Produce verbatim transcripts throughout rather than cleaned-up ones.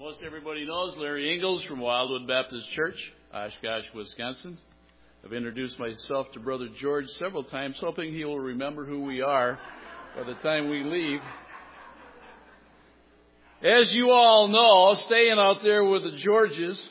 Most everybody knows Larry Ingalls from Wildwood Baptist Church, Oshkosh, Wisconsin. I've introduced myself to Brother George several times, hoping he will remember who we are by the time we leave. As you all know, staying out there with the Georges,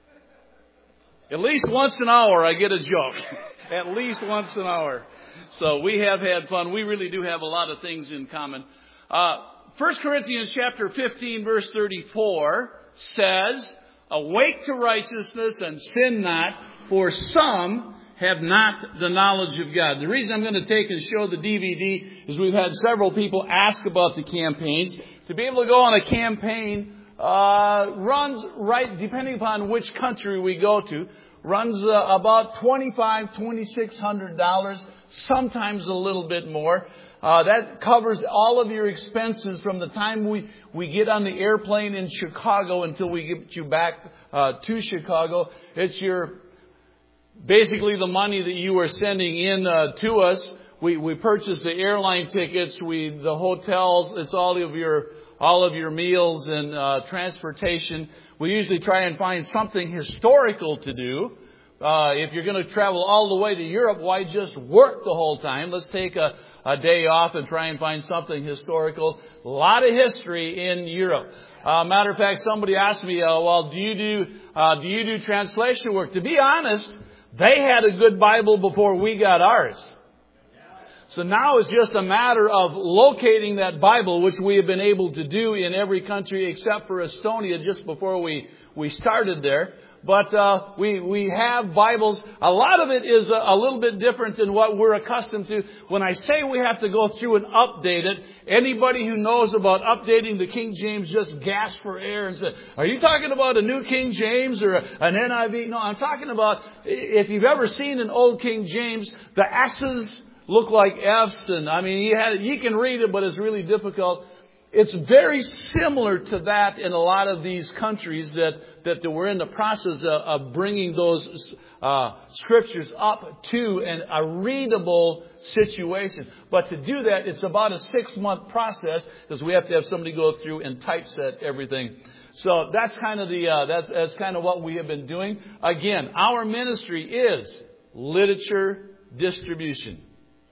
at least once an hour I get a joke. At least once an hour. So we have had fun. We really do have a lot of things in common. Uh, First Corinthians chapter fifteen verse thirty-four says, "Awake to righteousness and sin not, for some have not the knowledge of God." The reason I'm going to take and show the D V D is we've had several people ask about the campaigns. To be able to go on a campaign uh, runs, right, depending upon which country we go to, runs uh, about twenty-five hundred dollars, twenty-six hundred dollars, sometimes a little bit more. Uh, that covers all of your expenses from the time we, we get on the airplane in Chicago until we get you back uh, to Chicago. It's your basically the money that you are sending in uh, to us. We we purchase the airline tickets, we the hotels. It's all of your all of your meals and uh, transportation. We usually try and find something historical to do. Uh, if you're going to travel all the way to Europe, why just work the whole time? Let's take a, a day off and try and find something historical. A lot of history in Europe. Uh, matter of fact, somebody asked me, uh, well, do you do, uh, do you do translation work? To be honest, they had a good Bible before we got ours. So now it's just a matter of locating that Bible, which we have been able to do in every country except for Estonia just before we, we started there. But uh, we we have Bibles. A lot of it is a, a little bit different than what we're accustomed to. When I say we have to go through and update it, anybody who knows about updating the King James just gasps for air and says, "Are you talking about a New King James or an N I V?" No, I'm talking about, if you've ever seen an old King James, the S's look like F's, and I mean, you had you can read it, but it's really difficult. It's very similar to that in a lot of these countries that, that we're in the process of, of bringing those uh, scriptures up to an, a readable situation. But to do that, it's about a six-month process because we have to have somebody go through and typeset everything. So that's kind of the uh, that's that's kind of what we have been doing. Again, our ministry is literature distribution.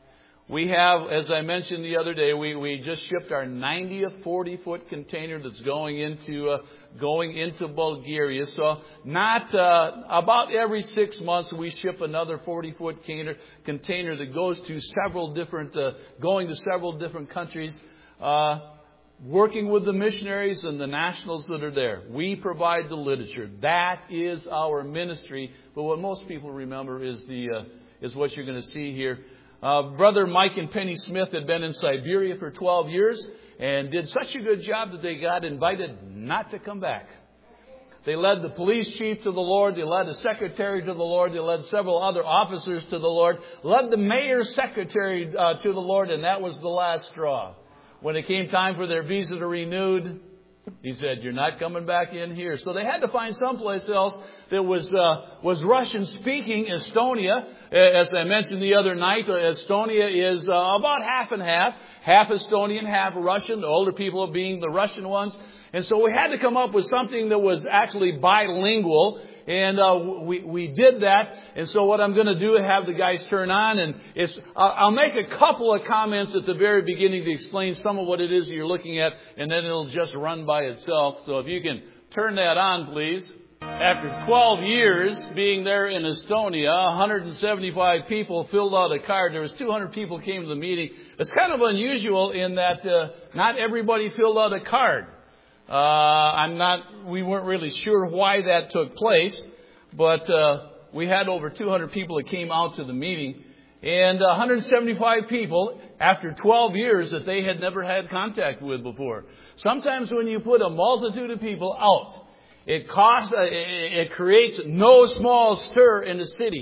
We have, as I mentioned the other day, we, we just shipped our ninetieth forty-foot container that's going into uh, going into Bulgaria. So not uh, about every six months we ship another forty-foot container container that goes to several different, uh, going to several different countries, uh, working with the missionaries and the nationals that are there. We provide the literature. That is our ministry. But what most people remember is the uh, is what you're going to see here. Uh, Brother Mike and Penny Smith had been in Siberia for twelve years and did such a good job that they got invited not to come back. They led the police chief to the Lord. They led the secretary to the Lord. They led several other officers to the Lord. Led the mayor's secretary uh, to the Lord, and that was the last straw. When it came time for their visa to renew, he said, "You're not coming back in here." So they had to find someplace else that was uh, was Russian speaking. Estonia, as I mentioned the other night, Estonia is uh, about half and half, half Estonian, half Russian. The older people being the Russian ones, and so we had to come up with something that was actually bilingual. And uh, we we did that. And so what I'm going to do is have the guys turn on, and it's I'll, I'll make a couple of comments at the very beginning to explain some of what it is you're looking at, and then it'll just run by itself. So if you can turn that on, please. After twelve years being there in Estonia, one hundred seventy-five people filled out a card. There was two hundred people came to the meeting. It's kind of unusual in that uh, not everybody filled out a card. Uh, I'm not, we weren't really sure why that took place, but, uh, we had over two hundred people that came out to the meeting, and one hundred seventy-five people after twelve years that they had never had contact with before. Sometimes when you put a multitude of people out, it costs, uh, it creates no small stir in the city.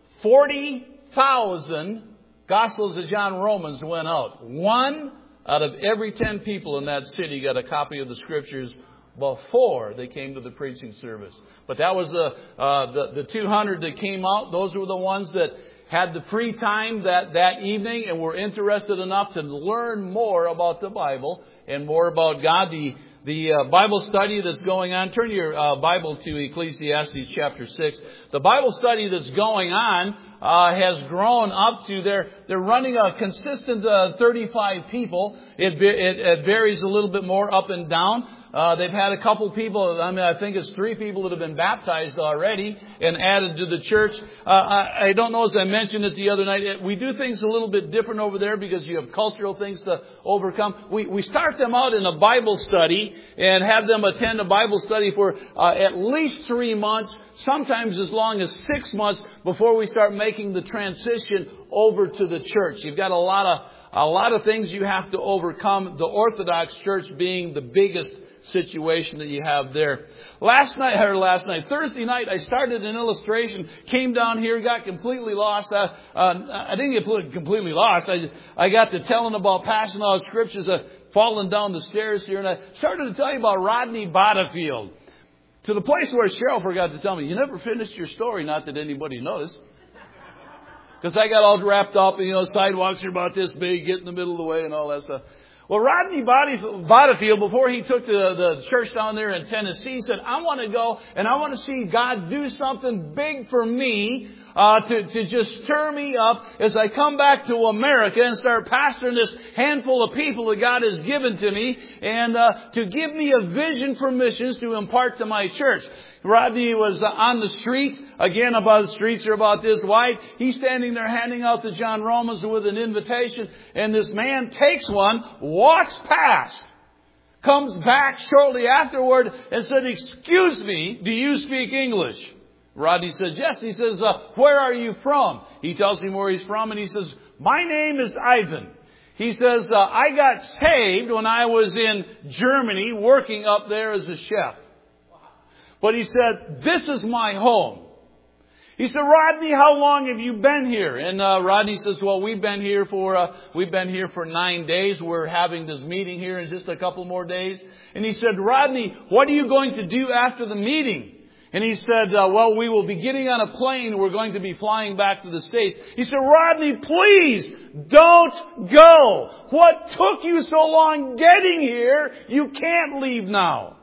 forty thousand Gospels of John Romans went out. One out of every ten people in that city got a copy of the Scriptures before they came to the preaching service. But that was the, uh, the the two hundred that came out. Those were the ones that had the free time that, that evening and were interested enough to learn more about the Bible and more about God. The the uh, Bible study that's going on. Turn your uh, Bible to Ecclesiastes chapter six. The Bible study that's going on uh, has grown up to, they're, they're running a consistent uh, thirty-five people. It, it, it varies a little bit more up and down. Uh, they've had a couple people, I mean, I think it's three people that have been baptized already and added to the church. Uh, I, I don't know, as I mentioned it the other night, we do things a little bit different over there because you have cultural things to overcome. We, we start them out in a Bible study and have them attend a Bible study for uh, at least three months, sometimes as long as six months before we start making the transition over to the church. You've got a lot of, a lot of things you have to overcome, the Orthodox Church being the biggest situation that you have there. Last night, or last night, Thursday night, I started an illustration, came down here, got completely lost. Uh, uh, I didn't get completely lost. I, I got to telling about passing out scriptures, uh, falling down the stairs here, and I started to tell you about Rodney Bottifield. To the place where Cheryl forgot to tell me, you never finished your story, not that anybody noticed. Because I got all wrapped up, and, you know, sidewalks are about this big, get in the middle of the way and all that stuff. Well, Rodney Bottifield, before he took the, the church down there in Tennessee, said, I want to go and I want to see God do something big for me uh, to, to just stir me up as I come back to America and start pastoring this handful of people that God has given to me, and uh, to give me a vision for missions to impart to my church. Rodney was on the street. Again, about the streets are about this wide. He's standing there handing out the John Romans with an invitation. And this man takes one, walks past, comes back shortly afterward and said, excuse me, do you speak English? Rodney says, yes. He says, uh, where are you from? He tells him where he's from, and he says, my name is Ivan. He says, uh, I got saved when I was in Germany working up there as a chef. But he said, this is my home. He said, Rodney, how long have you been here? And uh, Rodney says, well, we've been here for uh, we've been here for nine days. We're having this meeting here in just a couple more days. And he said, Rodney, what are you going to do after the meeting? And he said, uh, well, we will be getting on a plane. We're going to be flying back to the States. He said, Rodney, please don't go. What took you so long getting here? You can't leave now.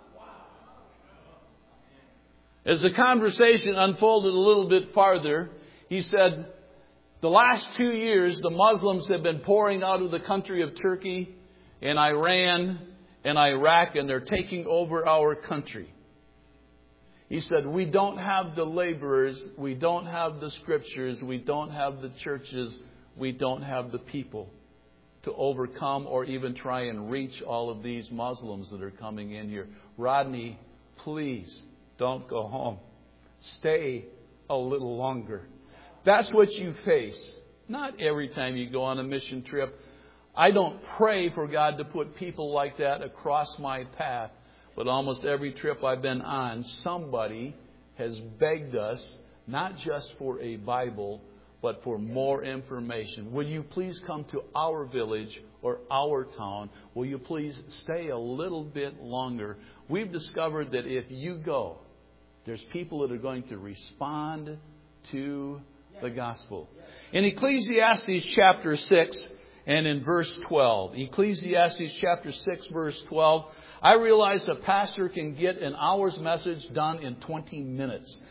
As the conversation unfolded a little bit farther, he said, the last two years, the Muslims have been pouring out of the country of Turkey and Iran and Iraq, and they're taking over our country. He said, we don't have the laborers, we don't have the scriptures, we don't have the churches, we don't have the people to overcome or even try and reach all of these Muslims that are coming in here. Rodney, please, don't go home. Stay a little longer. That's what you face. Not every time you go on a mission trip. I don't pray for God to put people like that across my path. But almost every trip I've been on, somebody has begged us, not just for a Bible, but for more information. Will you please come to our village or our town? Will you please stay a little bit longer? We've discovered that if you go, there's people that are going to respond to the gospel. In Ecclesiastes chapter six and in verse twelve, Ecclesiastes chapter six, verse twelve, I realized a pastor can get an hour's message done in twenty minutes.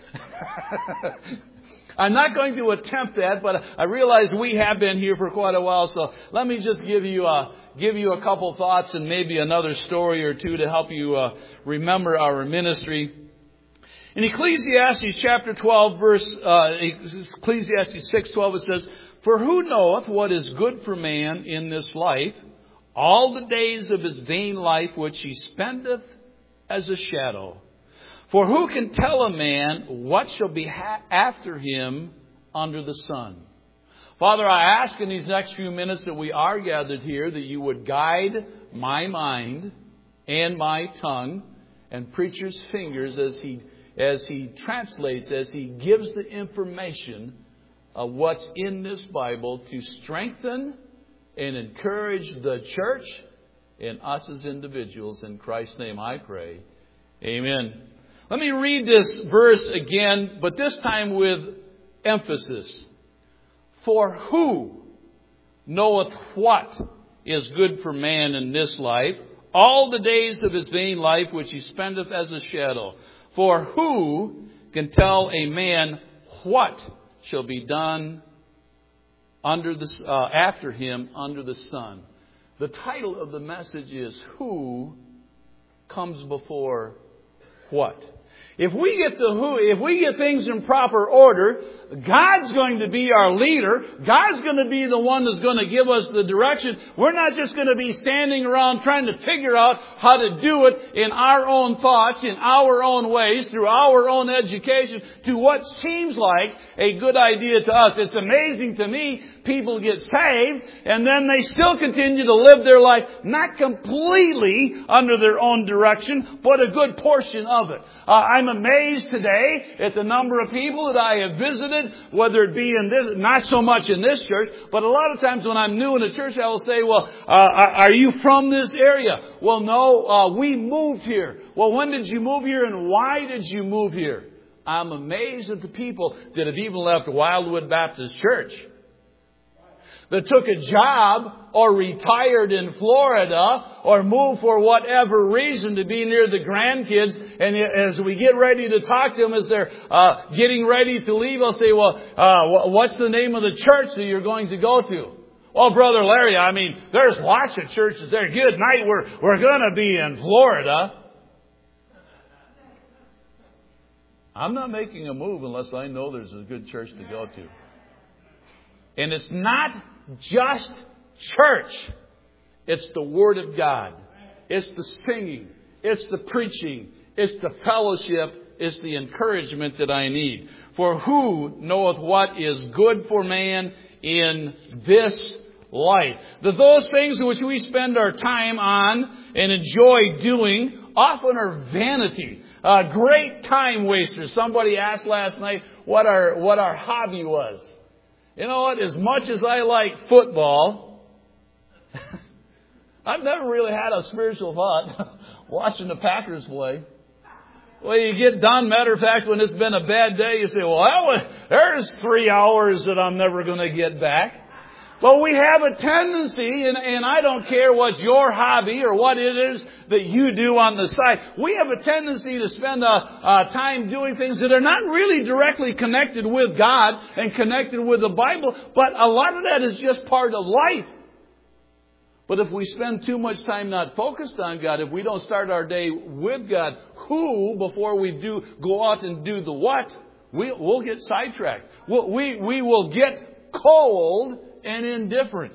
I'm not going to attempt that, but I realize we have been here for quite a while. So let me just give you a, give you a couple thoughts and maybe another story or two to help you uh, remember our ministry. In Ecclesiastes chapter twelve, verse uh, Ecclesiastes six twelve, it says, for who knoweth what is good for man in this life, all the days of his vain life which he spendeth as a shadow? For who can tell a man what shall be ha- after him under the sun? Father, I ask in these next few minutes that we are gathered here that you would guide my mind and my tongue and preacher's fingers as he as he translates, as he gives the information of what's in this Bible to strengthen and encourage the church and us as individuals. In Christ's name I pray. Amen. Let me read this verse again, but this time with emphasis. For who knoweth what is good for man in this life, all the days of his vain life which he spendeth as a shadow. For who can tell a man what shall be done under the, uh, after him under the sun? The title of the message is Who Comes Before What? If we get the who, if we get things in proper order, God's going to be our leader. God's going to be the one that's going to give us the direction. We're not just going to be standing around trying to figure out how to do it in our own thoughts, in our own ways, through our own education, to what seems like a good idea to us. It's amazing to me, people get saved, and then they still continue to live their life, not completely under their own direction, but a good portion of it. Uh, I'm amazed today at the number of people that I have visited, whether it be in this, not so much in this church, but a lot of times when I'm new in a church, I will say, well, uh, are you from this area? Well, no, uh, we moved here. Well, when did you move here and why did you move here? I'm amazed at the people that have even left Wildwood Baptist Church, that took a job or retired in Florida or moved for whatever reason to be near the grandkids. And as we get ready to talk to them, as they're uh, getting ready to leave, I'll say, well, uh, what's the name of the church that you're going to go to? Well, Brother Larry, I mean, there's lots of churches there. Good night. We're, we're going to be in Florida. I'm not making a move unless I know there's a good church to go to. And it's not just church. It's the Word of God. It's the singing. It's the preaching. It's the fellowship. It's the encouragement that I need. For who knoweth what is good for man in this life? That those things which we spend our time on and enjoy doing often are vanity. Uh, great time wasters. Somebody asked last night what our, what our hobby was. You know what? As much as I like football, I've never really had a spiritual thought watching the Packers play. Well, you get done. Matter of fact, when it's been a bad day, you say, well, that was, there's three hours that I'm never going to get back. But we have a tendency, and, and I don't care what's your hobby or what it is that you do on the side. We have a tendency to spend uh, uh, time doing things that are not really directly connected with God and connected with the Bible, but a lot of that is just part of life. But if we spend too much time not focused on God, if we don't start our day with God, who, before we do go out and do the what, we, we'll get sidetracked. We'll, we, we will get cold and indifferent.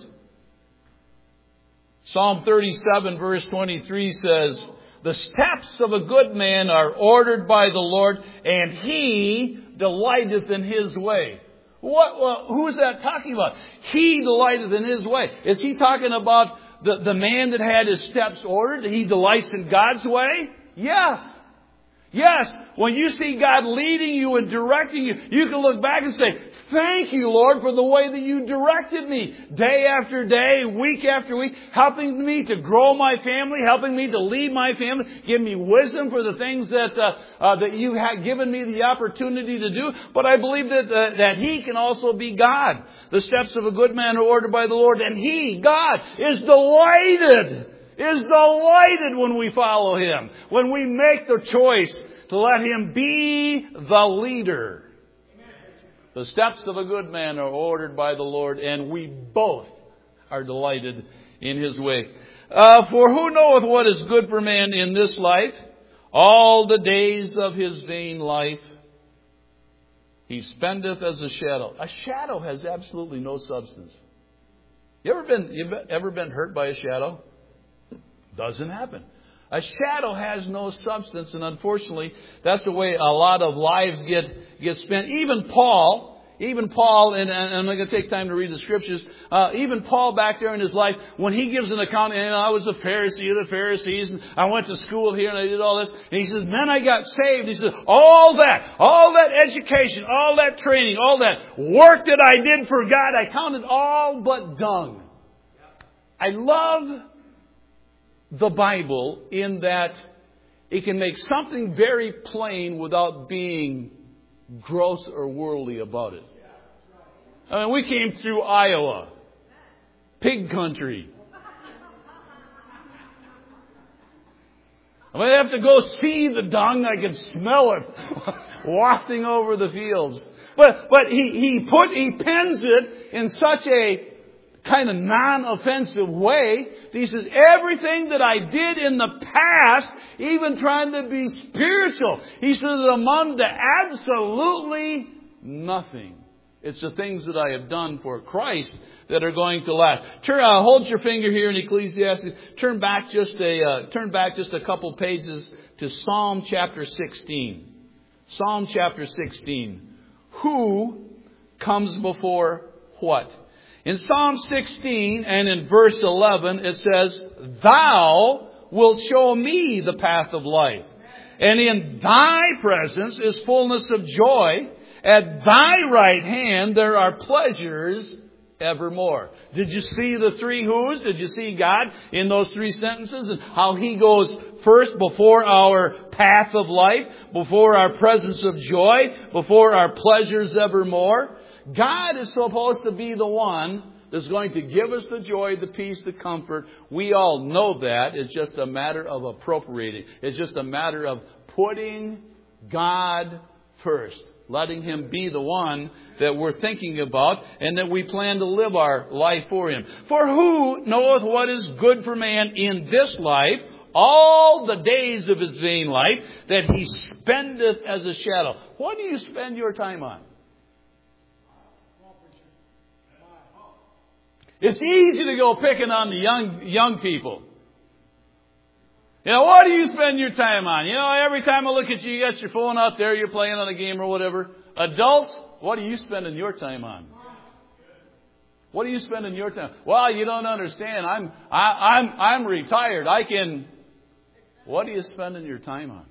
Psalm thirty-seven verse twenty-three says, the steps of a good man are ordered by the Lord, and he delighteth in his way. What? Well, who is that talking about? He delighteth in his way. Is he talking about the, the man that had his steps ordered? He delights in God's way? Yes. Yes, when you see God leading you and directing you, you can look back and say, thank you, Lord, for the way that you directed me day after day, week after week, helping me to grow my family, helping me to lead my family, give me wisdom for the things that uh, uh, that you have given me the opportunity to do. But I believe that uh, that He can also be God. The steps of a good man are ordered by the Lord, and He, God, is delighted. Is delighted when we follow Him, when we make the choice to let Him be the leader. The steps of a good man are ordered by the Lord, and we both are delighted in His way. Uh, for who knoweth what is good for man in this life? All the days of his vain life he spendeth as a shadow. A shadow has absolutely no substance. You ever been, you ever been hurt by a shadow? Doesn't happen. A shadow has no substance, and unfortunately, that's the way a lot of lives get get spent. Even Paul, even Paul, and, and I'm not going to take time to read the scriptures. Uh, even Paul, back there in his life, when he gives an account, and I was a Pharisee of the Pharisees, and I went to school here, and I did all this. And he says, then I got saved. He says, all that, all that education, all that training, all that work that I did for God, I counted all but dung. I love the Bible in that it can make something very plain without being gross or worldly about it. I mean, we came through Iowa, pig country. I might have to go see the dung. I can smell it wafting over the fields. But, but he, he put, he pens it in such a kind of non-offensive way. He says, everything that I did in the past, even trying to be spiritual, he says, amounted to absolutely nothing. It's the things that I have done for Christ that are going to last. Turn, uh, hold your finger here in Ecclesiastes. Turn back just a uh, turn back just a couple pages to Psalm chapter sixteen. Psalm chapter sixteen. Who comes before what? In Psalm sixteen and in verse eleven it says, "Thou wilt show me the path of life, and in Thy presence is fullness of joy. At Thy right hand there are pleasures evermore." Did you see the three who's? Did you see God in those three sentences and how He goes first before our path of life, before our presence of joy, before our pleasures evermore? God is supposed to be the one that's going to give us the joy, the peace, the comfort. We all know that. It's just a matter of appropriating. It's just a matter of putting God first. Letting Him be the one that we're thinking about and that we plan to live our life for Him. For who knoweth what is good for man in this life, all the days of his vain life, that he spendeth as a shadow? What do you spend your time on? It's easy to go picking on the young young people. You know, what do you spend your time on? You know, every time I look at you, you got your phone out there, you're playing on a game or whatever. Adults, what are you spending your time on? What are you spending your time? Well, you don't understand. I'm I, I'm I'm retired. I can. What are you spending your time on?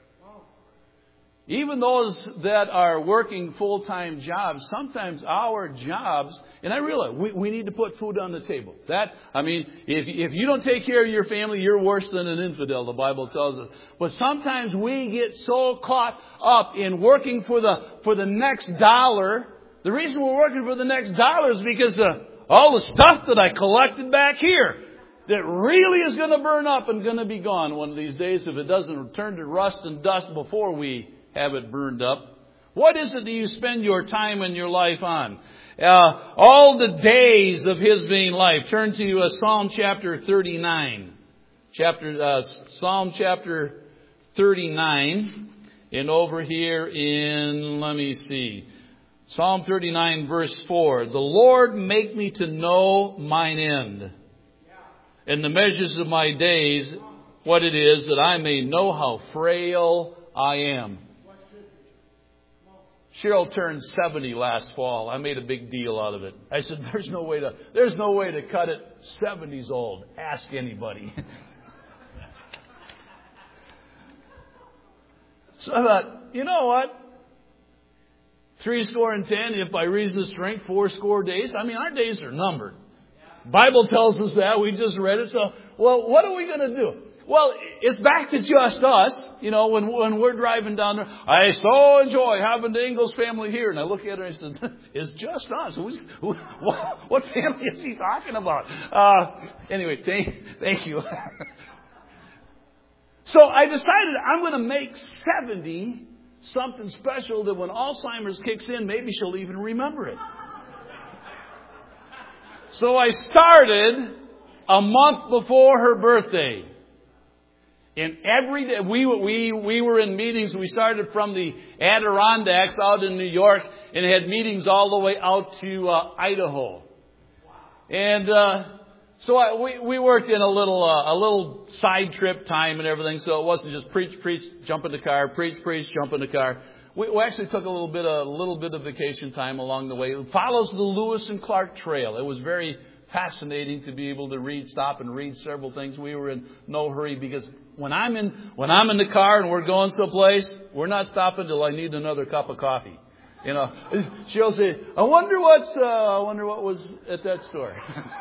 Even those that are working full-time jobs, sometimes our jobs, and I realize we, we need to put food on the table. That, I mean, if, if you don't take care of your family, you're worse than an infidel, the Bible tells us. But sometimes we get so caught up in working for the, for the next dollar. The reason we're working for the next dollar is because the, all the stuff that I collected back here that really is going to burn up and going to be gone one of these days if it doesn't turn to rust and dust before we have it burned up. What is it that you spend your time and your life on? Uh, all the days of his vain life. Turn to uh, Psalm chapter thirty-nine. Chapter uh, Psalm chapter thirty-nine. And over here in, let me see, Psalm thirty-nine verse four. The Lord make me to know mine end, and the measures of my days, what it is, that I may know how frail I am. Cheryl turned seventy last fall. I made a big deal out of it. I said, there's no way to, there's no way to cut it. seventy's old. Ask anybody. So I thought, you know what? Three score and ten, if by reason of strength, four score days. I mean, our days are numbered. Bible tells us that. We just read it. So, well, what are we going to do? Well, it's back to just us. You know, when when we're driving down there, I so enjoy having the Ingalls family here. And I look at her and I said, it's just us. Who's, who, what, what family is he talking about? Uh, anyway, thank, thank you. So I decided I'm going to make seventy something special that when Alzheimer's kicks in, maybe she'll even remember it. So I started a month before her birthday. And every day, we, we, we were in meetings. We started from the Adirondacks out in New York and had meetings all the way out to uh, Idaho. And uh, so I, we, we worked in a little uh, a little side trip time and everything. So it wasn't just preach, preach, jump in the car, preach, preach, jump in the car. We, we actually took a little bit of, a little bit of vacation time along the way. It follows the Lewis and Clark Trail. It was very fascinating to be able to read, stop and read several things. We were in no hurry because when I'm in when I'm in the car and we're going someplace, we're not stopping till I need another cup of coffee. You know, she'll say, "I wonder what's uh, I wonder what was at that store."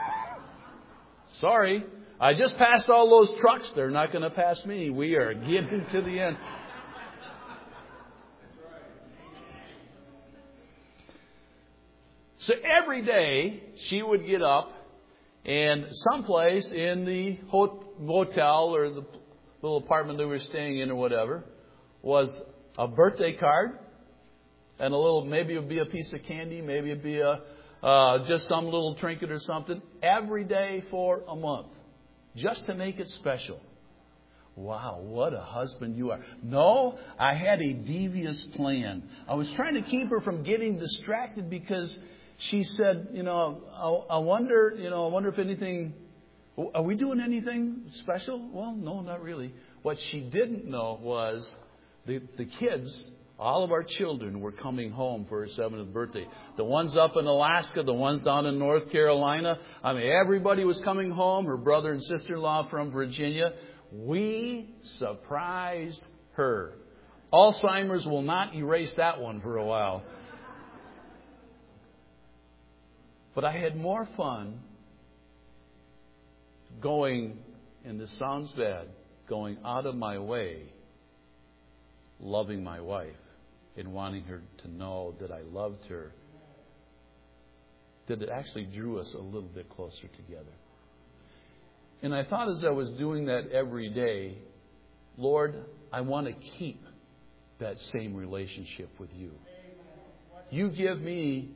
Sorry, I just passed all those trucks. They're not going to pass me. We are getting to the end. So every day she would get up and someplace in the hotel or the little apartment that we were staying in or whatever, was a birthday card and a little, maybe it would be a piece of candy, maybe it'd be a uh, just some little trinket or something, every day for a month, just to make it special. Wow, what a husband you are. No, I had a devious plan. I was trying to keep her from getting distracted because she said, you know, I, I wonder, you know, I wonder if anything, are we doing anything special? Well, no, not really. What she didn't know was the, the kids, all of our children were coming home for her seventieth birthday. The ones up in Alaska, the ones down in North Carolina. I mean, everybody was coming home. Her brother and sister-in-law from Virginia. We surprised her. Alzheimer's will not erase that one for a while. But I had more fun going, and this sounds bad, going out of my way, loving my wife and wanting her to know that I loved her, that it actually drew us a little bit closer together. And I thought as I was doing that every day, Lord, I want to keep that same relationship with you. You give me,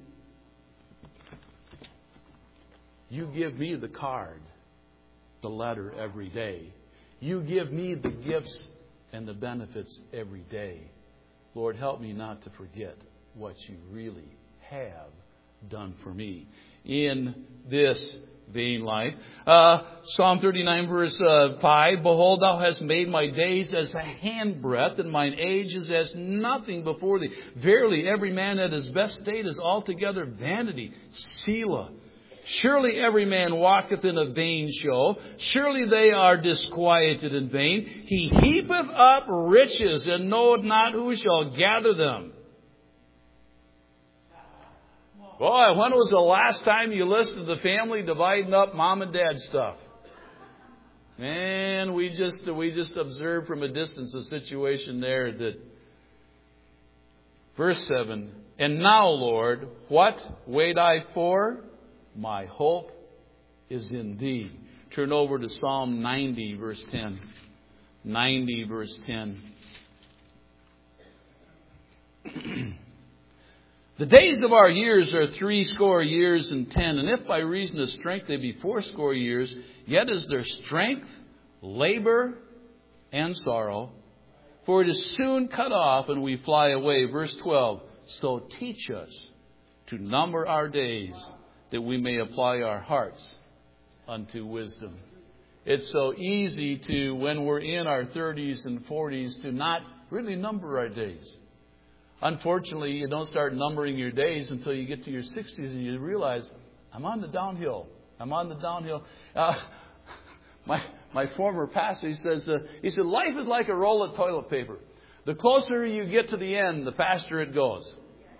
you give me the card, the letter every day. You give me the gifts and the benefits every day. Lord, help me not to forget what you really have done for me in this vain life. Uh, Psalm thirty-nine verse uh, five, Behold, thou hast made my days as a handbreadth, and mine age is as nothing before thee. Verily, every man at his best state is altogether vanity. Selah. Surely every man walketh in a vain show. Surely they are disquieted in vain. He heapeth up riches, and knoweth not who shall gather them. Boy, when was the last time you listened to the family dividing up mom and dad stuff? Man, we just we just observed from a distance a situation there that. Verse seven, And now, Lord, what wait I for? My hope is in Thee. Turn over to Psalm ninety, verse ten. ninety, verse ten. The days of our years are threescore years and ten, and if by reason of strength they be fourscore years, yet is their strength, labor, and sorrow. For it is soon cut off, and we fly away. Verse twelve, So teach us to number our days, that we may apply our hearts unto wisdom. It's so easy to, when we're in our thirties and forties, to not really number our days. Unfortunately, you don't start numbering your days until you get to your sixties and you realize, I'm on the downhill. I'm on the downhill. Uh, my my former pastor, he says, uh, he said, life is like a roll of toilet paper. The closer you get to the end, the faster it goes.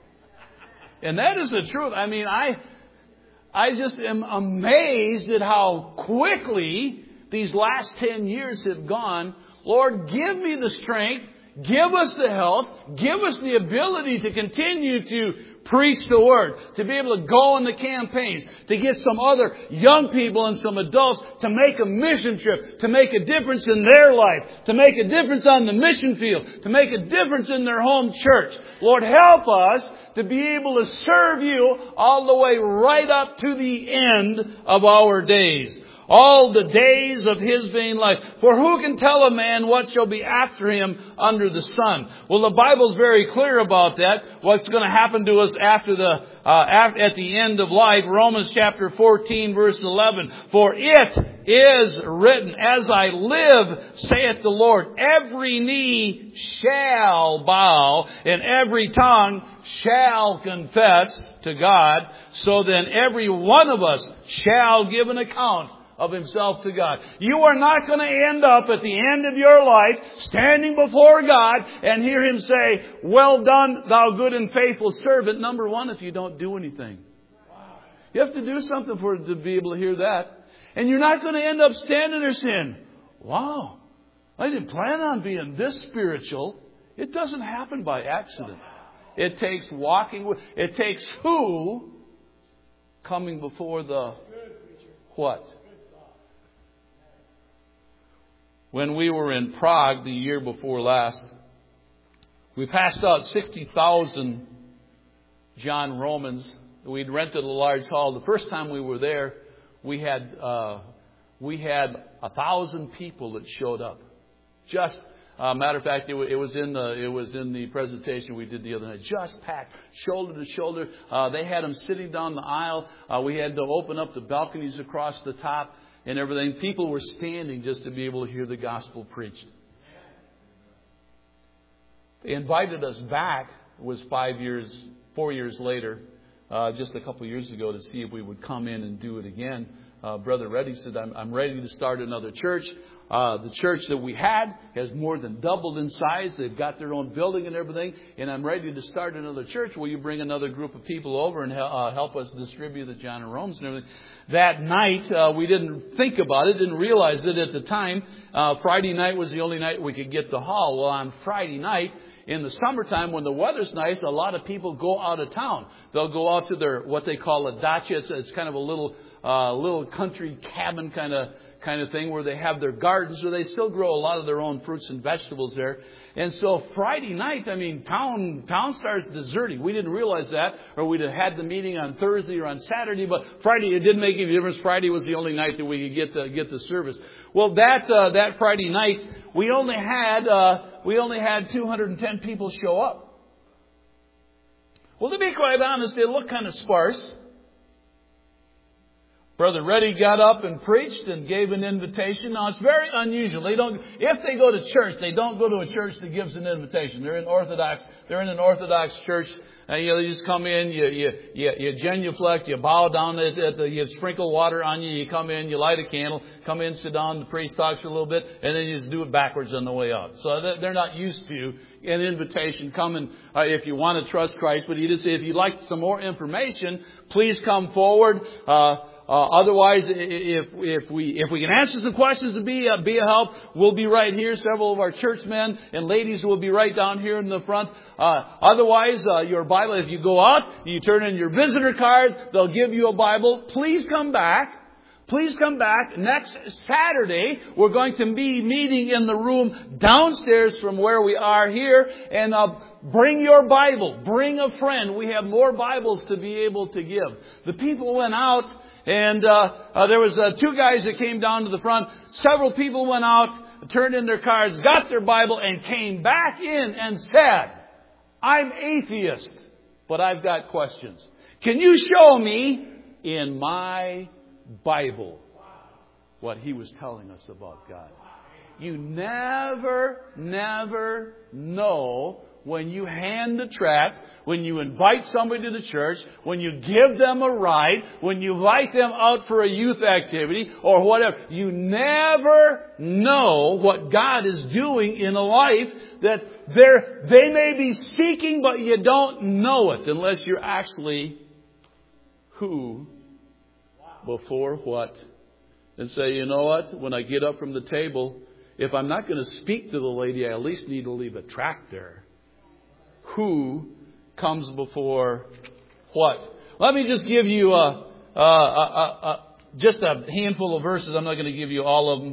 And that is the truth. I mean, I I just am amazed at how quickly these last ten years have gone. Lord, give me the strength. Give us the health. Give us the ability to continue to preach the Word. To be able to go on the campaigns. To get some other young people and some adults to make a mission trip. To make a difference in their life. To make a difference on the mission field. To make a difference in their home church. Lord, help us to be able to serve You all the way right up to the end of our days. All the days of his vain life. For who can tell a man what shall be after him under the sun? Well, the Bible's very clear about that. What's going to happen to us after the uh, at the end of life. Romans chapter fourteen, verse eleven. For it is written, As I live, saith the Lord, every knee shall bow, and every tongue shall confess to God. So then every one of us shall give an account of himself to God. You are not going to end up at the end of your life standing before God and hear Him say, well done, thou good and faithful servant. Number one, if you don't do anything. You have to do something for to be able to hear that. And you're not going to end up standing there saying, wow, I didn't plan on being this spiritual. It doesn't happen by accident. It takes walking with, it takes who coming before the what? when we were in Prague the year before last, we passed out sixty thousand John Romans. We'd rented a large hall. The first time we were there, we had uh, we had a thousand people that showed up. Just uh, matter of fact, it, w- it was in the it was in the presentation we did the other night. Just packed, shoulder to shoulder. Uh, they had them sitting down the aisle. Uh, we had to open up the balconies across the top and everything. People were standing just to be able to hear the gospel preached. They invited us back. It was five years, four years later, uh, just a couple of years ago, to see if we would come in and do it again. Uh, Brother Reddy said, I'm, I'm ready to start another church. Uh, the church that we had has more than doubled in size. They've got their own building and everything. And I'm ready to start another church. Will you bring another group of people over and uh, help us distribute the John and Romans and everything? That night, uh, we didn't think about it, didn't realize it at the time. Uh, Friday night was the only night we could get the hall. Well, on Friday night, in the summertime, when the weather's nice, a lot of people go out of town. They'll go out to their, what they call a dacha. It's, it's kind of a little, uh, little country cabin kind of, kind of thing where they have their gardens, or they still grow a lot of their own fruits and vegetables there. And so Friday night, I mean, town, town starts deserting. We didn't realize that, or we'd have had the meeting on Thursday or on Saturday, but Friday, it didn't make any difference. Friday was the only night that we could get the, get the service. Well, that, uh, that Friday night, we only had, uh, we only had two hundred ten people show up. Well, to be quite honest, it looked kind of sparse. Brother Reddy got up and preached and gave an invitation. Now, it's very unusual. They don't, if they go to church, they don't go to a church that gives an invitation. They're in Orthodox, they're in an Orthodox church. And, you know, you just come in, you, you, you, you genuflect, you bow down, at, at the, you sprinkle water on you, you come in, you light a candle, come in, sit down, the priest talks for a little bit, and then you just do it backwards on the way out. So they're not used to an invitation. Come and, uh, if you want to trust Christ. But he did say, if you'd like some more information, please come forward. Uh, Uh, otherwise, if if we if we can answer some questions to be uh, be a help, we'll be right here. Several of our churchmen and ladies will be right down here in the front. Uh, otherwise, uh, your Bible, if you go out, you turn in your visitor card, they'll give you a Bible. Please come back. Please come back. Next Saturday, we're going to be meeting in the room downstairs from where we are here. And uh, bring your Bible. Bring a friend. We have more Bibles to be able to give. The people went out. And uh, uh, there was uh, two guys that came down to the front. Several people went out, turned in their cards, got their Bible, and came back in and said, I'm atheist, but I've got questions. Can you show me in my Bible what he was telling us about God? You never, never know when you hand the tract, when you invite somebody to the church, when you give them a ride, when you invite them out for a youth activity or whatever. You never know what God is doing in a life that they're, they may be seeking, but you don't know it unless you're actually who before what. And say, you know what? When I get up from the table, if I'm not going to speak to the lady, I at least need to leave a tract there. Who comes before what? Let me just give you a, a, a, a, just a handful of verses. I'm not going to give you all of them.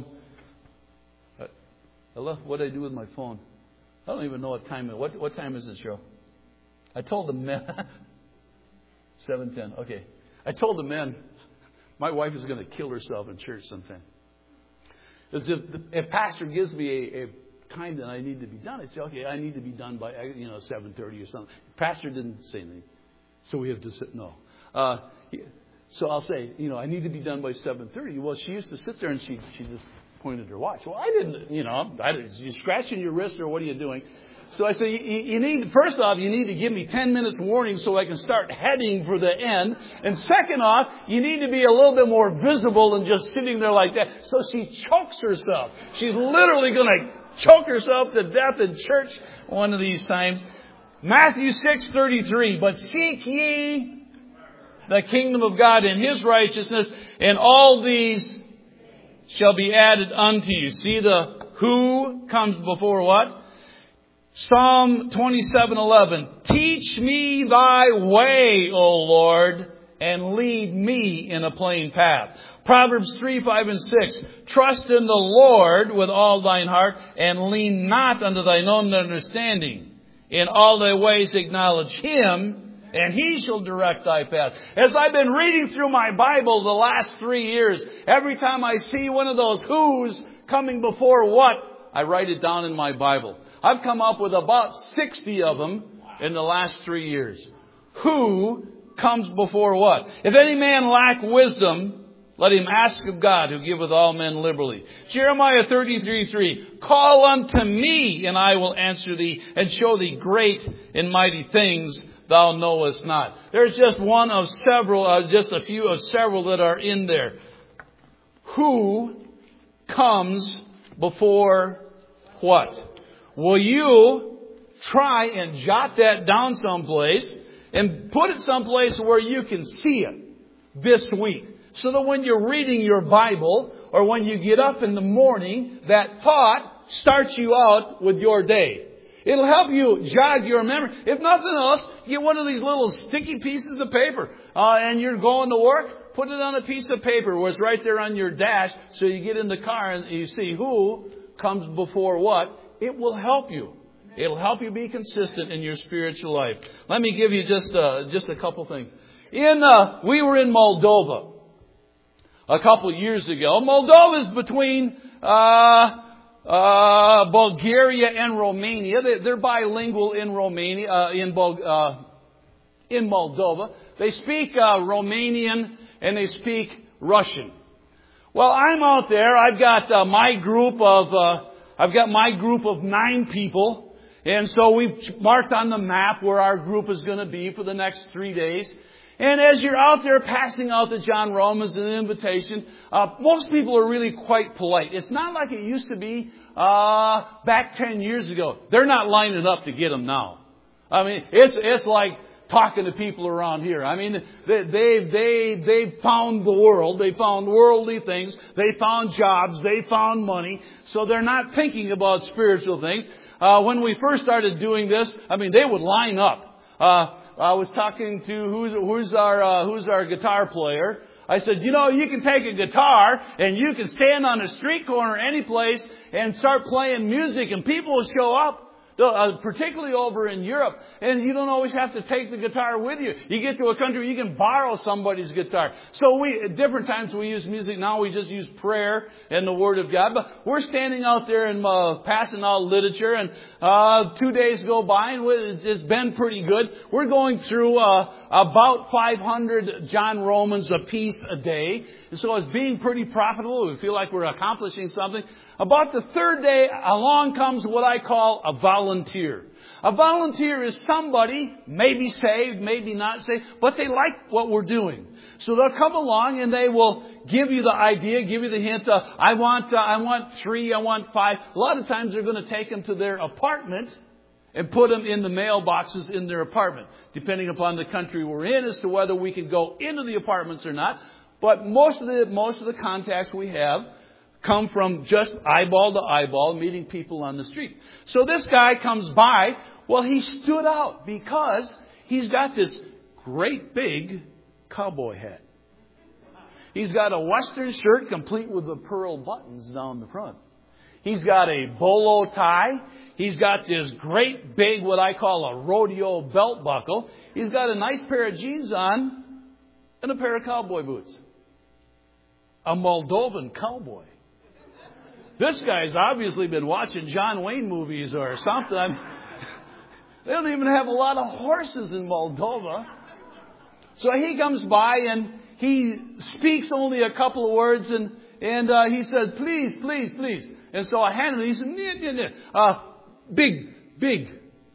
Hello? What did I do with my phone? I don't even know what time it is. What, what time is it, Cheryl? I told the men. seven ten. Okay. I told the men, my wife is going to kill herself in church sometime. As if, if pastor gives me a, a time that I need to be done, I'd say, okay, I need to be done by, you know, seven thirty or something. Pastor didn't say anything. So we have to sit, no. Uh, so I'll say, you know, I need to be done by seven thirty. Well, she used to sit there and she, she just pointed her watch. Well, I didn't, you know, I didn't, you scratching your wrist or what are you doing? So I say, you, you need, first off, you need to give me ten minutes warning so I can start heading for the end. And second off, you need to be a little bit more visible than just sitting there like that. So she chokes herself. She's literally going to choke herself to death in church one of these times. Matthew six thirty-three, but seek ye the kingdom of God and His righteousness, and all these shall be added unto you. See the who comes before what? Psalm twenty-seven eleven. Teach me thy way, O Lord, and lead me in a plain path. Proverbs three, five, and six. Trust in the Lord with all thine heart, and lean not unto thine own understanding. In all thy ways acknowledge Him, and He shall direct thy path. As I've been reading through my Bible the last three years, every time I see one of those who's coming before what, I write it down in my Bible. I've come up with about sixty of them in the last three years. Who comes before what? If any man lack wisdom, let him ask of God, who giveth all men liberally. Jeremiah thirty-three, three. Call unto me, and I will answer thee, and show thee great and mighty things thou knowest not. There's just one of several, uh, just a few of several that are in there. Who comes before what? Will you try and jot that down someplace and put it someplace where you can see it this week? So that when you're reading your Bible or when you get up in the morning, that thought starts you out with your day. It'll help you jog your memory. If nothing else, get one of these little sticky pieces of paper uh, and you're going to work. Put it on a piece of paper where it's right there on your dash so you get in the car and you see who comes before what. It will help you. It'll help you be consistent in your spiritual life. Let me give you just uh, just a couple things. In uh, we were in Moldova a couple years ago. Moldova is between uh, uh, Bulgaria and Romania. They, they're bilingual in Romania, uh, in Bul- uh, in Moldova. They speak uh, Romanian and they speak Russian. Well, I'm out there. I've got uh, my group of uh, I've got my group of nine people, and so we've marked on the map where our group is going to be for the next three days. And as you're out there passing out the John Romans and an invitation, uh, most people are really quite polite. It's not like it used to be uh, back ten years ago. They're not lining up to get them now. I mean, it's it's like talking to people around here. I mean, they they they they found the world. They found worldly things. They found jobs. They found money. So they're not thinking about spiritual things. Uh, when we first started doing this, I mean, they would line up. Uh, I was talking to who's, who's our uh, who's our guitar player. I said, you know, you can take a guitar and you can stand on a street corner any place and start playing music and people will show up. Uh, particularly over in Europe. And you don't always have to take the guitar with you. You get to a country where you can borrow somebody's guitar. So we, at different times we use music. Now we just use prayer and the Word of God. But we're standing out there and uh, passing out literature. And uh, two days go by and it's, it's been pretty good. We're going through uh, about five hundred John Romans a piece a day. And so it's being pretty profitable. We feel like we're accomplishing something. About the third day, along comes what I call a volunteer. A volunteer is somebody, maybe saved, maybe not saved, but they like what we're doing. So they'll come along and they will give you the idea, give you the hint. Uh, I want, uh, I want three, I want five. A lot of times they're going to take them to their apartment and put them in the mailboxes in their apartment, depending upon the country we're in as to whether we can go into the apartments or not. But most of the most of the contacts we have come from just eyeball to eyeball, meeting people on the street. So this guy comes by. Well, he stood out because he's got this great big cowboy hat. He's got a Western shirt complete with the pearl buttons down the front. He's got a bolo tie. He's got this great big, what I call a rodeo belt buckle. He's got a nice pair of jeans on and a pair of cowboy boots. A Moldovan cowboy. This guy's obviously been watching John Wayne movies or something. I mean, they don't even have a lot of horses in Moldova. So he comes by and he speaks only a couple of words and, and uh, he said, please, please, please. And so I handed him, he said, nah, nah, nah. Uh, big, big.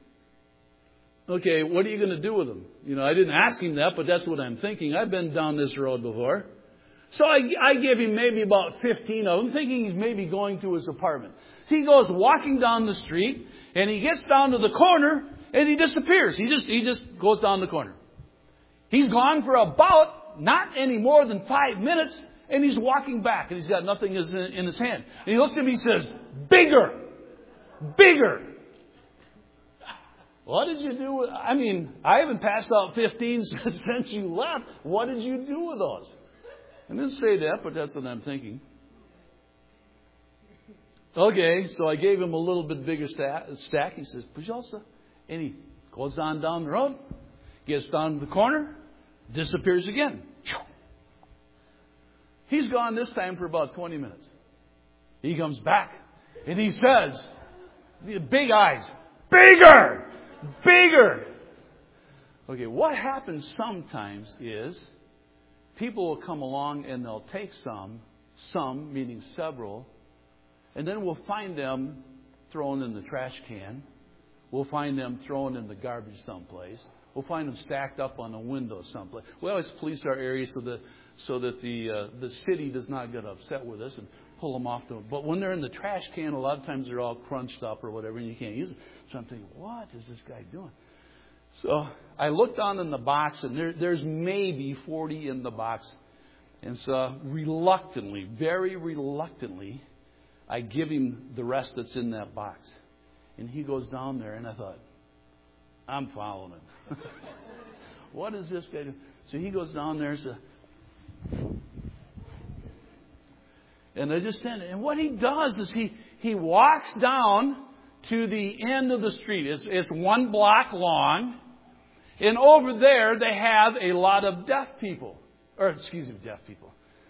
Okay, what are you going to do with him? You know, I didn't ask him that, but that's what I'm thinking. I've been down this road before. So I, I give him maybe about fifteen of them, thinking he's maybe going to his apartment. So he goes walking down the street, and he gets down to the corner, and he disappears. He just he just goes down the corner. He's gone for about not any more than five minutes, and he's walking back, and he's got nothing in his hand. And he looks at me and he says, bigger, bigger. What did you do with, I mean, I haven't passed out fifteen since you left. What did you do with those? I didn't say that, but that's what I'm thinking. Okay, so I gave him a little bit bigger stack. He says, Pujolsa. And he goes on down the road, gets down to the corner, disappears again. He's gone this time for about twenty minutes. He comes back and he says, big eyes, bigger, bigger. Okay, what happens sometimes is people will come along and they'll take some, some meaning several, and then we'll find them thrown in the trash can. We'll find them thrown in the garbage someplace. We'll find them stacked up on a window someplace. We always police our area so that so that the uh, the city does not get upset with us and pull them off. The, but when they're in the trash can, a lot of times they're all crunched up or whatever, and you can't use them. So I'm thinking, what is this guy doing? So I looked down in the box, and there, there's maybe forty in the box. And so reluctantly, very reluctantly, I give him the rest that's in that box. And he goes down there, and I thought, I'm following him. What is this guy doing? So he goes down there and says, and I just stand there. And what he does is he, he walks down to the end of the street. It's, it's one block long. And over there, they have a lot of deaf people. Or, excuse me, deaf people.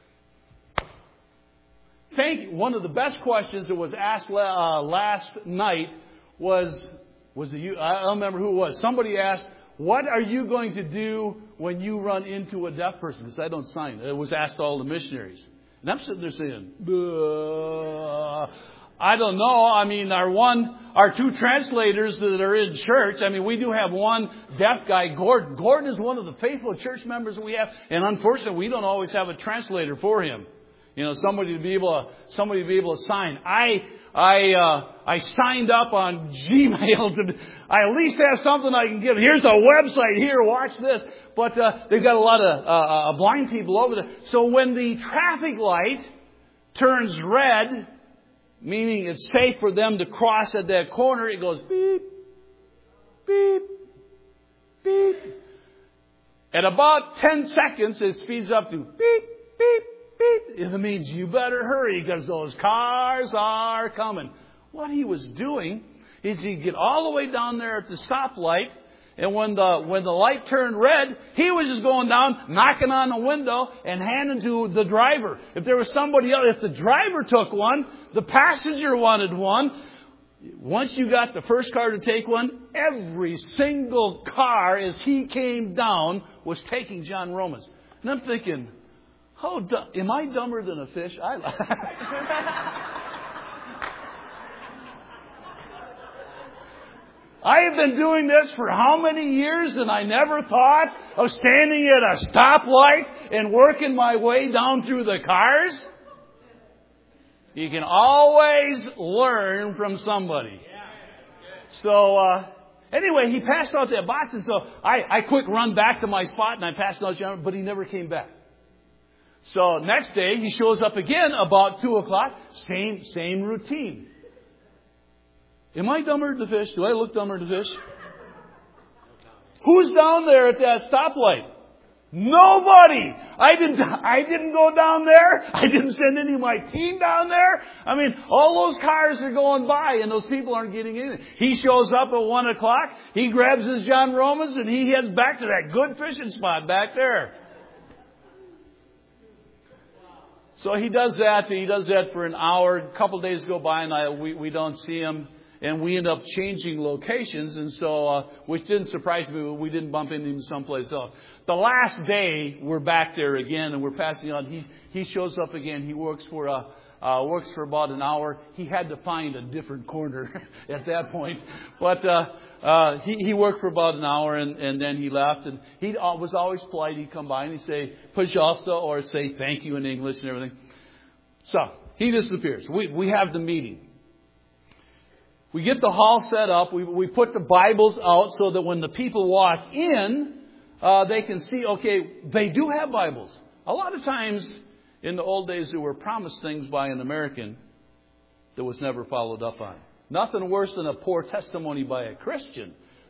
Thank, one of the best questions that was asked uh, last night was, was it you? I don't remember who it was. Somebody asked, what are you going to do when you run into a deaf person? Because I don't sign. It was asked to all the missionaries. And I'm sitting there saying, I don't know. I mean, our one, our two translators that are in church, I mean, we do have one deaf guy, Gordon. Gordon is one of the faithful church members we have. And unfortunately, we don't always have a translator for him. You know, somebody to be able to, somebody to be able to sign. I, I, uh, I signed up on Gmail to, I at least have something I can give. Here's a website here, watch this. But, uh, they've got a lot of, uh, uh, blind people over there. So when the traffic light turns red, meaning it's safe for them to cross at that corner, it goes beep, beep, beep. At about ten seconds, it speeds up to beep, beep. It means you better hurry because those cars are coming. What he was doing is he'd get all the way down there at the stoplight, and when the when the light turned red, he was just going down, knocking on the window, and handing to the driver. If there was somebody else, if the driver took one, the passenger wanted one. Once you got the first car to take one, every single car as he came down was taking John Romans. And I'm thinking, how dumb, am I dumber than a fish? I, I have been doing this for how many years, and I never thought of standing at a stoplight and working my way down through the cars. You can always learn from somebody. So, uh, anyway, he passed out that box, and so I, I quick run back to my spot, and I passed out John, but he never came back. So next day, he shows up again about two o'clock. Same, same routine. Am I dumber than the fish? Do I look dumber than the fish? Who's down there at that stoplight? Nobody. I didn't, I didn't go down there. I didn't send any of my team down there. I mean, all those cars are going by and those people aren't getting in. He shows up at one o'clock. He grabs his John Romans and he heads back to that good fishing spot back there. So he does that. He does that for an hour. A couple of days go by, and I, we, we don't see him. And we end up changing locations, and so uh, which didn't surprise me. We didn't bump into him someplace else. The last day, we're back there again, and we're passing on. He he shows up again. He works for uh, uh, works for about an hour. He had to find a different corner at that point, but. Uh, Uh, he, he worked for about an hour and, and then he left, and he was always polite. He'd come by and he'd say, "Pujolsa," or say thank you in English and everything. So he disappears. We, we have the meeting. We get the hall set up. We, we put the Bibles out so that when the people walk in, uh, they can see, okay, they do have Bibles. A lot of times in the old days, they were promised things by an American that was never followed up on. Nothing worse than a poor testimony by a Christian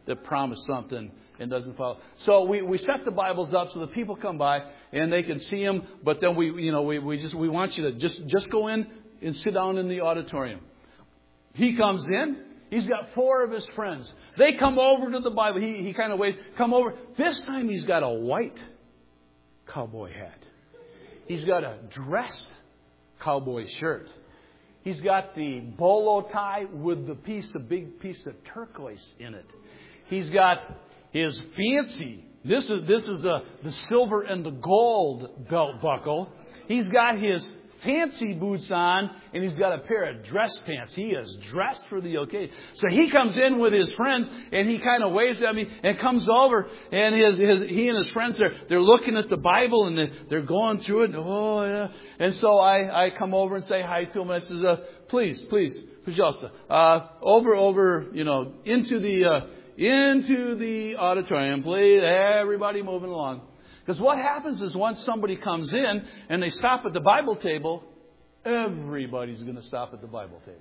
that promised something and doesn't follow. So we, we set the Bibles up so the people come by and they can see them. But then we, you know, we, we just we want you to just, just go in and sit down in the auditorium. He comes in. He's got four of his friends. They come over to the Bible. He, he kind of waits. Come over. This time he's got a white cowboy hat. He's got a dress cowboy shirt. He's got the bolo tie with the piece, a big piece of turquoise in it. He's got his fancy, this is this is the, the silver and the gold belt buckle. He's got his fancy boots on, and he's got a pair of dress pants. He is dressed for the occasion. So he comes in with his friends, and he kind of waves at me and comes over, and his, his he and his friends, they're, they're looking at the Bible, and they're, they're going through it. And, oh, yeah. And so I, I come over and say hi to him, and I says, uh, please, please, Pujasta, uh, over, over, you know, into the, uh, into the auditorium, please, everybody moving along. Because what happens is once somebody comes in and they stop at the Bible table, everybody's going to stop at the Bible table.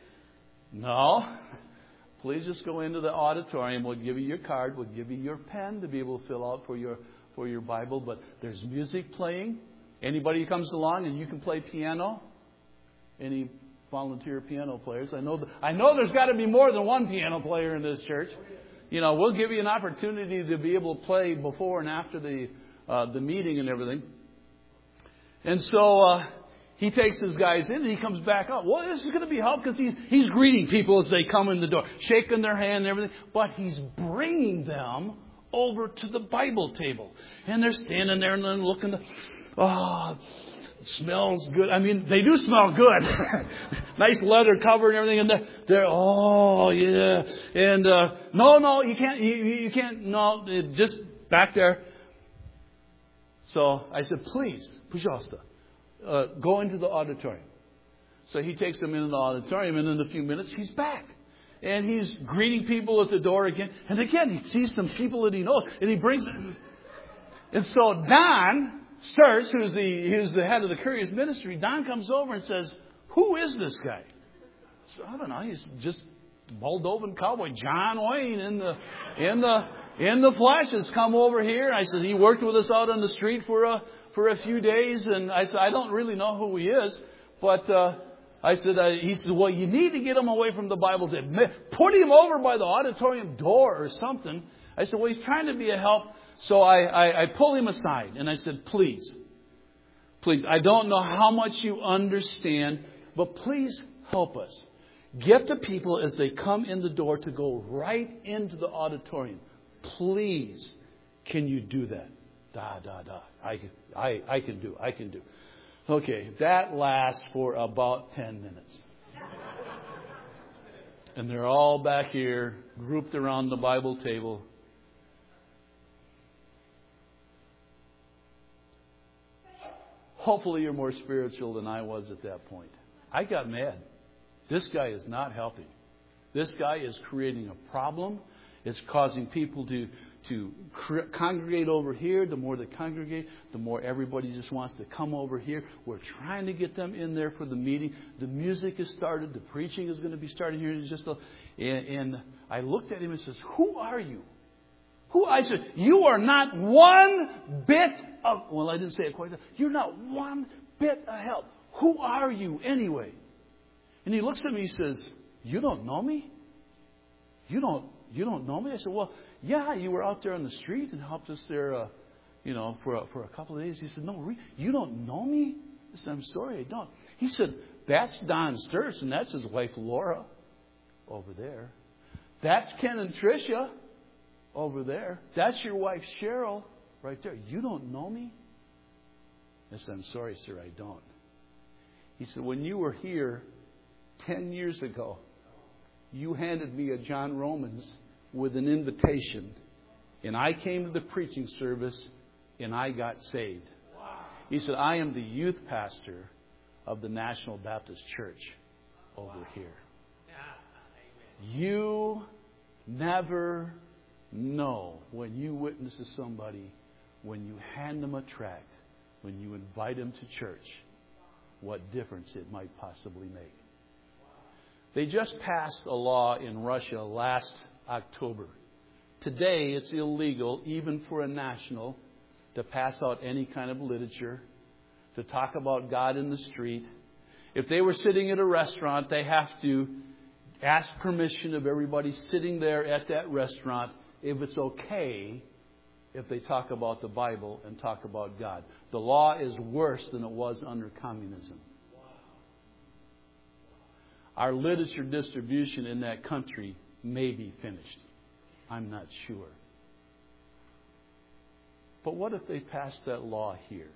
No. Please just go into the auditorium. We'll give you your card. We'll give you your pen to be able to fill out for your for your Bible. But there's music playing. Anybody who comes along and you can play piano. Any volunteer piano players? I know. I know there's got to be more than one piano player in this church. You know, we'll give you an opportunity to be able to play before and after the Uh, the meeting and everything. And so uh, he takes his guys in and he comes back up. Well, this is going to be help because he's, he's greeting people as they come in the door, shaking their hand and everything. But he's bringing them over to the Bible table. And they're standing there and then looking. To, oh, it smells good. I mean, they do smell good. Nice leather cover and everything. And they're, they're oh, yeah. And uh, no, no, you can't. You, you can't. No, it, just back there. So I said, please, Pujasta, uh, go into the auditorium. So he takes them into the auditorium, and in a few minutes, he's back. And he's greeting people at the door again. And again, he sees some people that he knows, and he brings them. And so Don Sturz, who's the, who's the head of the Curious Ministry, Don comes over and says, who is this guy? So, I don't know, he's just Moldovan cowboy, John Wayne in the in the... In the flesh has come over here. I said, he worked with us out on the street for a, for a few days. And I said, I don't really know who he is. But uh, I said, uh, he said, well, you need to get him away from the Bible. Put him over by the auditorium door or something. I said, well, he's trying to be a help. So I, I, I pull him aside. And I said, please, please, I don't know how much you understand, but please help us. Get the people as they come in the door to go right into the auditorium. Please, can you do that? Da, da, da. I, I, I can do. I can do. Okay, that lasts for about ten minutes. And they're all back here, grouped around the Bible table. Hopefully you're more spiritual than I was at that point. I got mad. This guy is not helping. This guy is creating a problem. It's causing people to, to congregate over here. The more they congregate, the more everybody just wants to come over here. We're trying to get them in there for the meeting. The music is started. The preaching is going to be starting here in just a... And, and I looked at him and says, who are you? Who? I said, you are not one bit of... Well, I didn't say it quite that. You're not one bit of help. Who are you anyway? And he looks at me and says, you don't know me? You don't... You don't know me? I said, well, yeah, you were out there on the street and helped us there, uh, you know, for a, for a couple of days. He said, no, re- you don't know me? I said, I'm sorry, I don't. He said, that's Don Sturz, and that's his wife, Laura, over there. That's Ken and Tricia, over there. That's your wife, Cheryl, right there. You don't know me? I said, I'm sorry, sir, I don't. He said, when you were here ten years ago, you handed me a John Romans with an invitation, and I came to the preaching service, and I got saved. Wow. He said, I am the youth pastor of the National Baptist Church over wow. here. Yeah. You never know when you witness to somebody, when you hand them a tract, when you invite them to church, what difference it might possibly make. They just passed a law in Russia last October. Today, it's illegal, even for a national, to pass out any kind of literature, to talk about God in the street. If they were sitting at a restaurant, they have to ask permission of everybody sitting there at that restaurant if it's okay if they talk about the Bible and talk about God. The law is worse than it was under communism. Our literature distribution in that country may be finished. I'm not sure. But what if they passed that law here?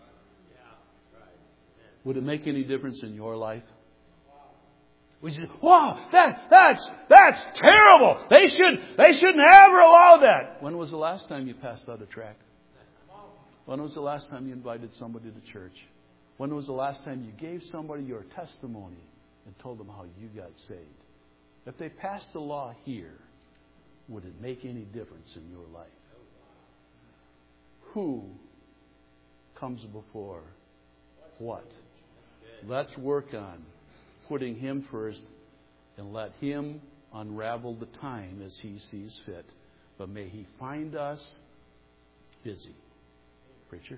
Would it make any difference in your life? We say, wow, that, that's, that's terrible. They should, they shouldn't ever allow that. When was the last time you passed out a tract? When was the last time you invited somebody to church? When was the last time you gave somebody your testimony and told them how you got saved? If they passed the law here, would it make any difference in your life? Who comes before what? Let's work on putting Him first and let Him unravel the time as He sees fit. But may He find us busy. Preacher?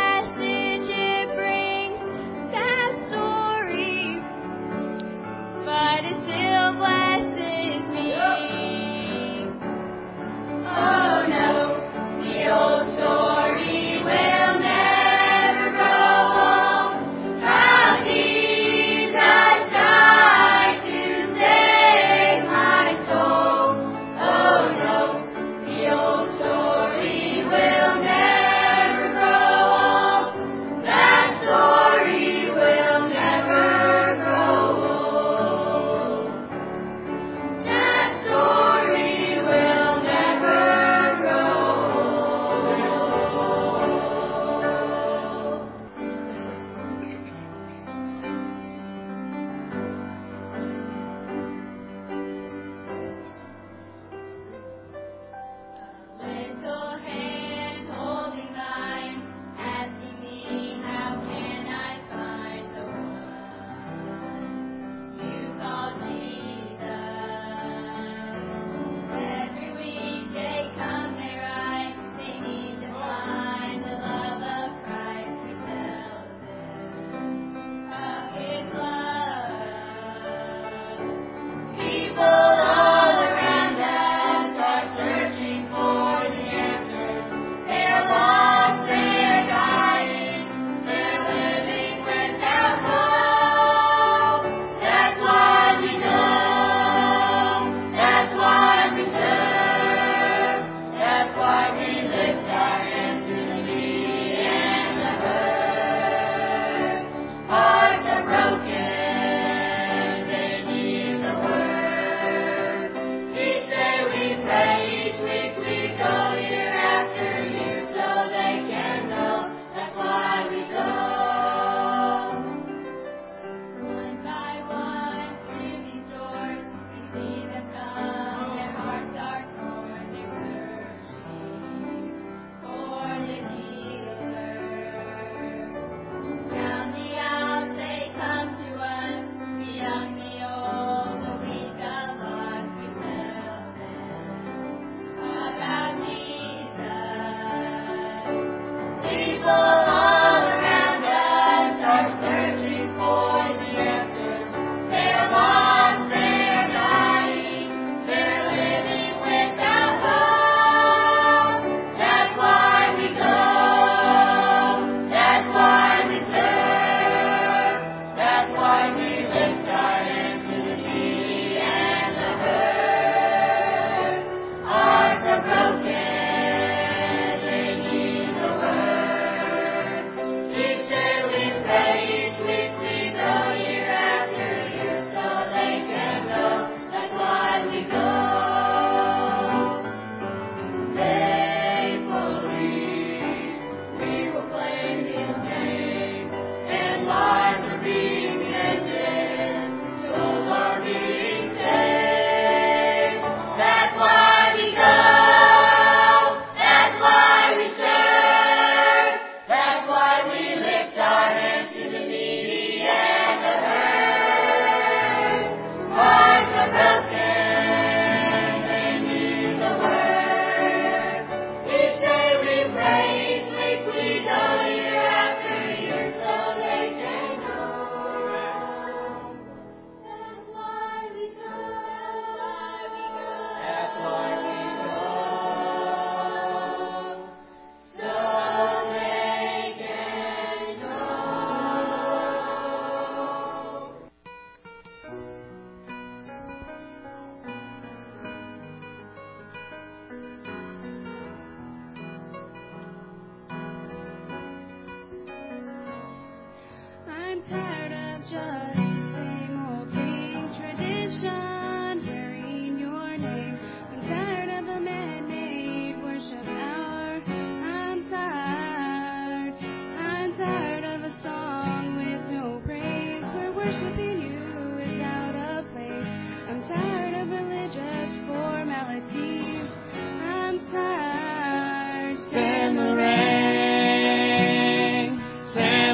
But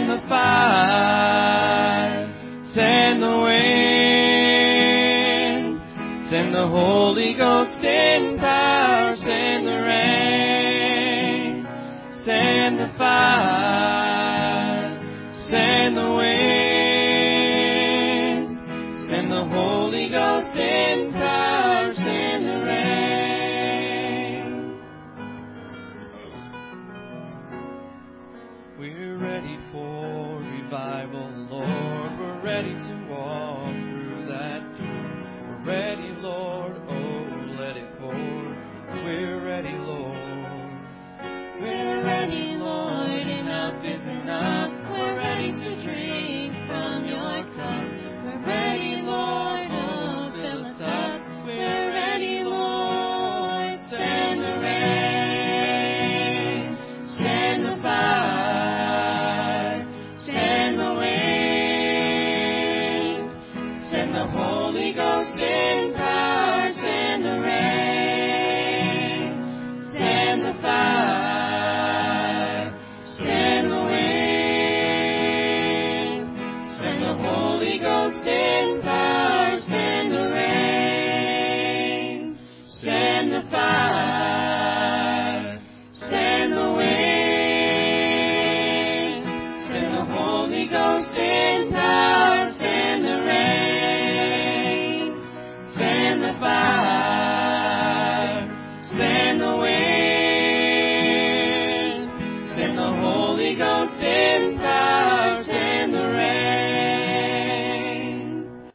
Send the fire, send the wind, send the Holy Ghost in power, send the rain, send the fire, send the wind, send the Holy Ghost in power, send the rain. We're ready for revival, Lord, we're ready to walk.